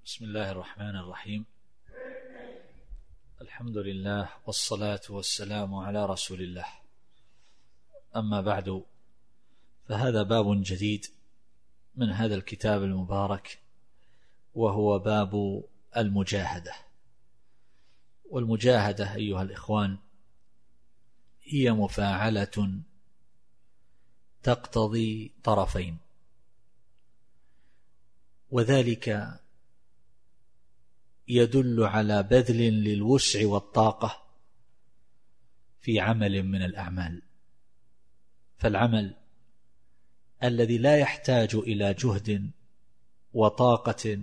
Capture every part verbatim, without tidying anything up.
بسم الله الرحمن الرحيم. الحمد لله والصلاة والسلام على رسول الله. أما بعد، فهذا باب جديد من هذا الكتاب المبارك، وهو باب المجاهدة. والمجاهدة أيها الإخوان هي مفاعلة تقتضي طرفين، وذلك يدل على بذل للوسع والطاقة في عمل من الأعمال. فالعمل الذي لا يحتاج إلى جهد وطاقة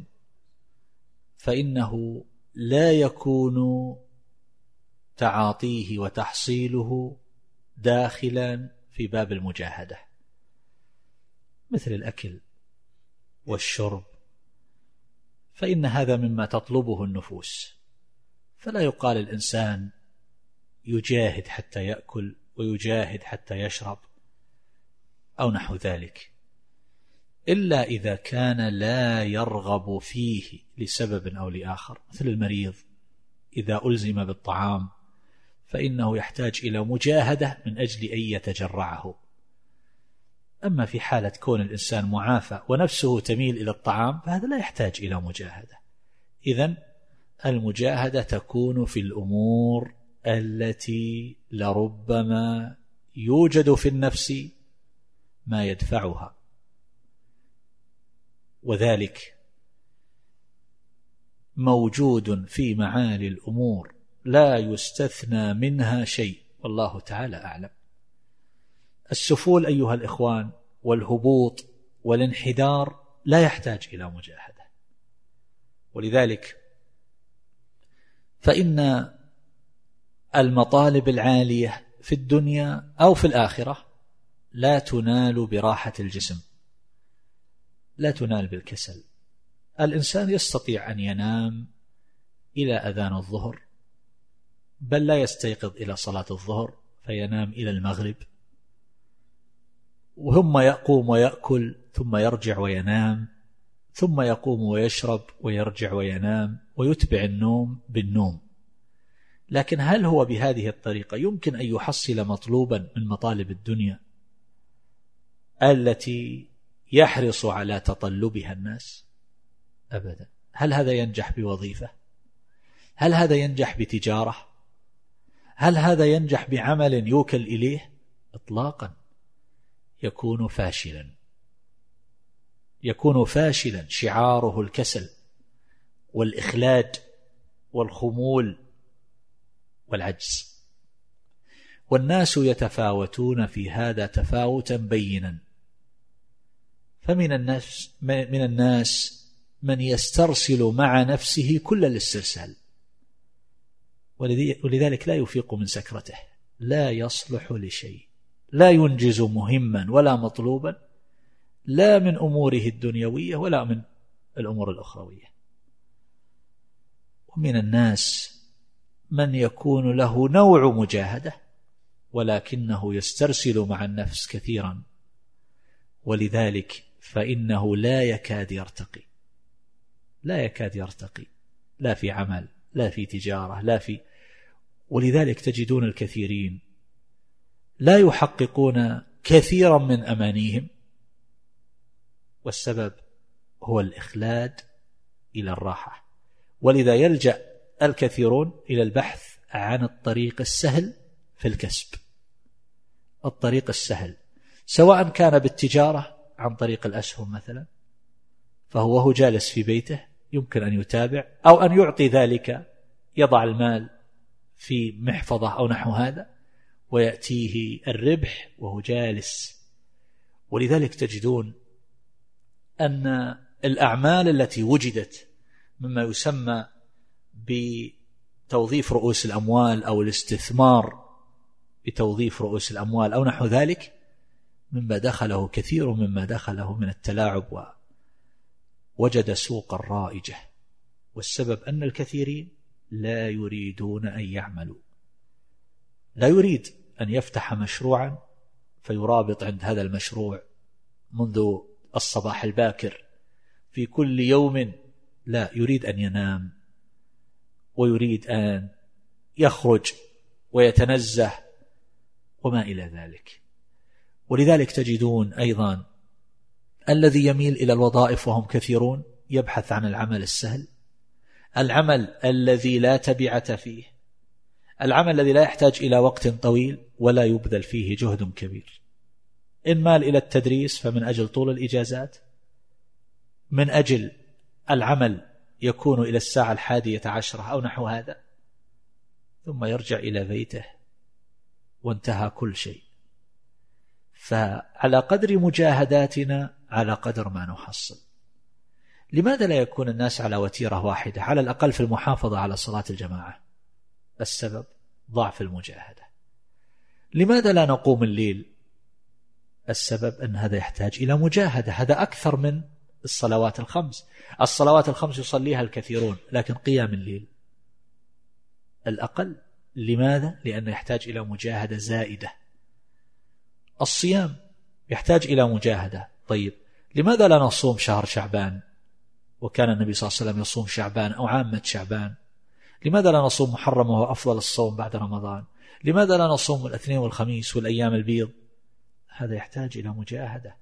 فإنه لا يكون تعاطيه وتحصيله داخلا في باب المجاهدة، مثل الأكل والشرب، فإن هذا مما تطلبه النفوس، فلا يقال الإنسان يجاهد حتى يأكل ويجاهد حتى يشرب أو نحو ذلك، إلا إذا كان لا يرغب فيه لسبب أو لآخر، مثل المريض إذا ألزم بالطعام فإنه يحتاج إلى مجاهدة من أجل أن يتجرعه. أما في حالة كون الإنسان معافى ونفسه تميل إلى الطعام فهذا لا يحتاج إلى مجاهدة. إذن المجاهدة تكون في الأمور التي لربما يوجد في النفس ما يدفعها، وذلك موجود في معالي الأمور لا يستثنى منها شيء، والله تعالى أعلم. السفول أيها الإخوان والهبوط والانحدار لا يحتاج إلى مجاهدة، ولذلك فإن المطالب العالية في الدنيا أو في الآخرة لا تنال براحة الجسم، لا تنال بالكسل. الإنسان يستطيع أن ينام إلى أذان الظهر، بل لا يستيقظ إلى صلاة الظهر فينام إلى المغرب، وثم يقوم ويأكل ثم يرجع وينام، ثم يقوم ويشرب ويرجع وينام، ويتبع النوم بالنوم. لكن هل هو بهذه الطريقة يمكن أن يحصل مطلوبا من مطالب الدنيا التي يحرص على تطلبها الناس؟ أبدا. هل هذا ينجح بوظيفة؟ هل هذا ينجح بتجارة؟ هل هذا ينجح بعمل يوكل إليه؟ إطلاقا. يكون فاشلا، يكون فاشلا، شعاره الكسل والإخلاد والخمول والعجز. والناس يتفاوتون في هذا تفاوتا بينا، فمن الناس من الناس من يسترسل مع نفسه كل الاسترسال، ولذلك لا يفيق من سكرته، لا يصلح لشيء، لا ينجز مهما ولا مطلوبا، لا من أموره الدنيوية ولا من الأمور الأخروية. ومن الناس من يكون له نوع مجاهدة ولكنه يسترسل مع النفس كثيرا، ولذلك فإنه لا يكاد يرتقي، لا يكاد يرتقي، لا في عمل، لا في تجارة، لا في. ولذلك تجدون الكثيرين لا يحققون كثيرا من أمانيهم، والسبب هو الإخلاد إلى الراحة. ولذا يلجأ الكثيرون إلى البحث عن الطريق السهل في الكسب، الطريق السهل، سواء كان بالتجارة عن طريق الأسهم مثلا، فهو هو جالس في بيته يمكن أن يتابع، أو أن يعطي ذلك، يضع المال في محفظة أو نحو هذا ويأتيه الربح وهو جالس. ولذلك تجدون أن الأعمال التي وجدت مما يسمى بتوظيف رؤوس الأموال أو الاستثمار بتوظيف رؤوس الأموال أو نحو ذلك، مما دخله كثير مما دخله من التلاعب، ووجد سوقا رائجة. والسبب أن الكثيرين لا يريدون أن يعملوا، لا يريد أن يفتح مشروعا فيرابط عند هذا المشروع منذ الصباح الباكر في كل يوم لا، يريد أن ينام ويريد أن يخرج ويتنزه وما إلى ذلك. ولذلك تجدون أيضا الذي يميل إلى الوظائف وهم كثيرون يبحث عن العمل السهل، العمل الذي لا تبعة فيه، العمل الذي لا يحتاج إلى وقت طويل ولا يبذل فيه جهد كبير. إن مال إلى التدريس فمن أجل طول الإجازات، من أجل العمل يكون إلى الساعة الحادية عشرة أو نحو هذا، ثم يرجع إلى بيته وانتهى كل شيء. فعلى قدر مجاهداتنا على قدر ما نحصل. لماذا لا يكون الناس على وتيرة واحدة على الأقل في المحافظة على صلاة الجماعة؟ السبب ضعف المجاهدة. لماذا لا نقوم الليل؟ السبب أن هذا يحتاج إلى مجاهدة، هذا أكثر من الصلوات الخمس. الصلوات الخمس يصليها الكثيرون، لكن قيام الليل الأقل. لماذا؟ لأنه يحتاج إلى مجاهدة زائدة. الصيام يحتاج إلى مجاهدة. طيب لماذا لا نصوم شهر شعبان؟ وكان النبي صلى الله عليه وسلم يصوم شعبان أو عامة شعبان. لماذا لا نصوم محرم وهو أفضل الصوم بعد رمضان؟ لماذا لا نصوم الاثنين والخميس والأيام البيض؟ هذا يحتاج إلى مجاهدة،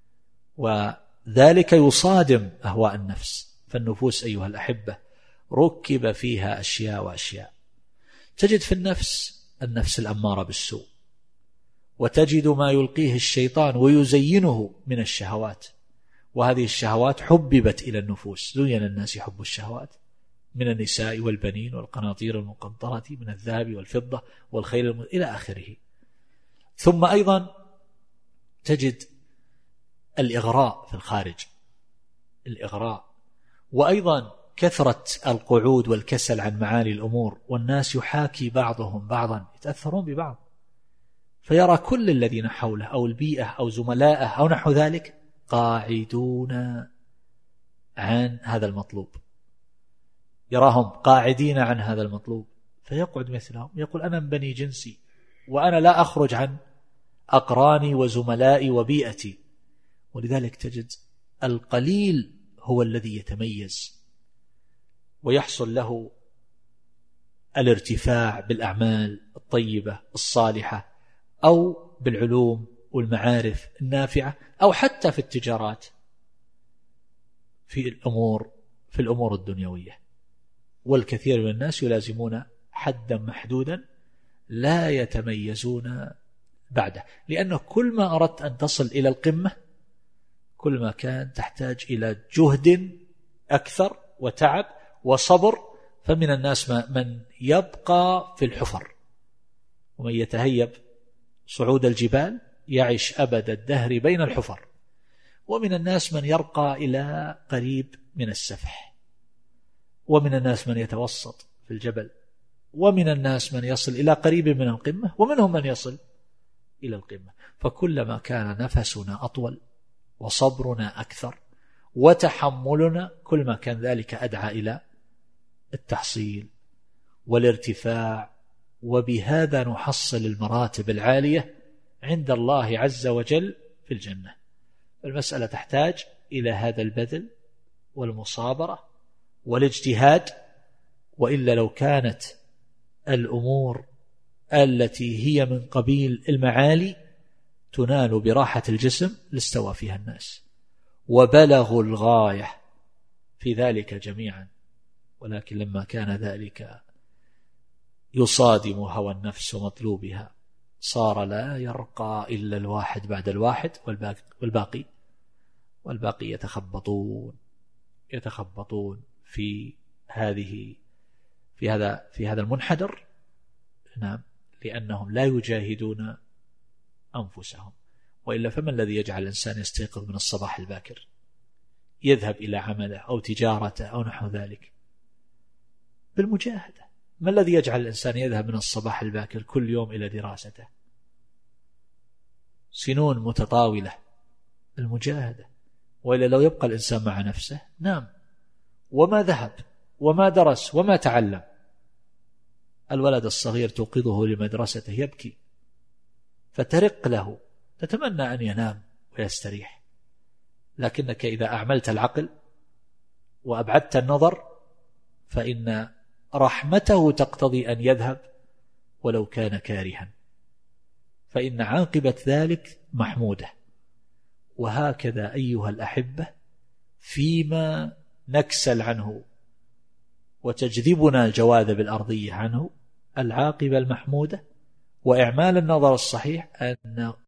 وذلك يصادم أهواء النفس. فالنفوس أيها الأحبة ركب فيها أشياء وأشياء. تجد في النفس النفس الأمارة بالسوء، وتجد ما يلقيه الشيطان ويزينه من الشهوات، وهذه الشهوات حببت إلى النفوس. زين الناس حب الشهوات من النساء والبنين والقناطير المقنطرة من الذهب والفضة والخيل الم... إلى آخره. ثم أيضا تجد الإغراء في الخارج، الإغراء، وأيضا كثرة القعود والكسل عن معالي الأمور، والناس يحاكي بعضهم بعضا، يتأثرون ببعض، فيرى كل الذين حوله أو البيئة أو زملائه أو نحو ذلك قاعدون عن هذا المطلوب، يراهم قاعدين عن هذا المطلوب، فيقعد مثلهم يقول أنا من بني جنسي وأنا لا أخرج عن أقراني وزملائي وبيئتي. ولذلك تجد القليل هو الذي يتميز ويحصل له الارتفاع بالأعمال الطيبة الصالحة، أو بالعلوم والمعارف النافعة، أو حتى في التجارات، في الأمور في الأمور الدنيوية. والكثير من الناس يلازمون حدا محدودا لا يتميزون بعده، لأنه كل ما أردت أن تصل إلى القمة كل ما كان تحتاج إلى جهد أكثر وتعب وصبر. فمن الناس من يبقى في الحفر، ومن يتهيب صعود الجبال يعيش أبد الدهر بين الحفر. ومن الناس من يرقى إلى قريب من السفح، ومن الناس من يتوسط في الجبل، ومن الناس من يصل إلى قريب من القمة، ومنهم من يصل إلى القمة. فكلما كان نفسنا أطول وصبرنا أكثر وتحملنا، كل ما كان ذلك أدعى إلى التحصيل والارتفاع، وبهذا نحصل المراتب العالية عند الله عز وجل في الجنة. المسألة تحتاج إلى هذا البذل والمصابرة والاجتهاد، وإلا لو كانت الأمور التي هي من قبيل المعالي تنال براحة الجسم لاستوى فيها الناس وبلغوا الغاية في ذلك جميعا. ولكن لما كان ذلك يصادم هوى النفس ومطلوبها صار لا يرقى إلا الواحد بعد الواحد، والباقي والباقي يتخبطون يتخبطون في هذه في هذا في هذا المنحدر. نعم، لأنهم لا يجاهدون أنفسهم. وإلا فما الذي يجعل الإنسان يستيقظ من الصباح الباكر يذهب إلى عمله أو تجارته أو نحو ذلك؟ بالمجاهدة. ما الذي يجعل الإنسان يذهب من الصباح الباكر كل يوم إلى دراسته سنون متطاولة؟ المجاهدة. وإلا لو يبقى الإنسان مع نفسه نام وما ذهب وما درس وما تعلم. الولد الصغير توقظه لمدرسته يبكي فترق له، تتمنى أن ينام ويستريح، لكنك إذا أعملت العقل وأبعدت النظر فإن رحمته تقتضي أن يذهب ولو كان كارها، فإن عاقبة ذلك محمودة. وهكذا أيها الأحبة فيما نكسل عنه وتجذبنا الجواذب الأرضية عنه، العاقبة المحمودة وإعمال النظر الصحيح أن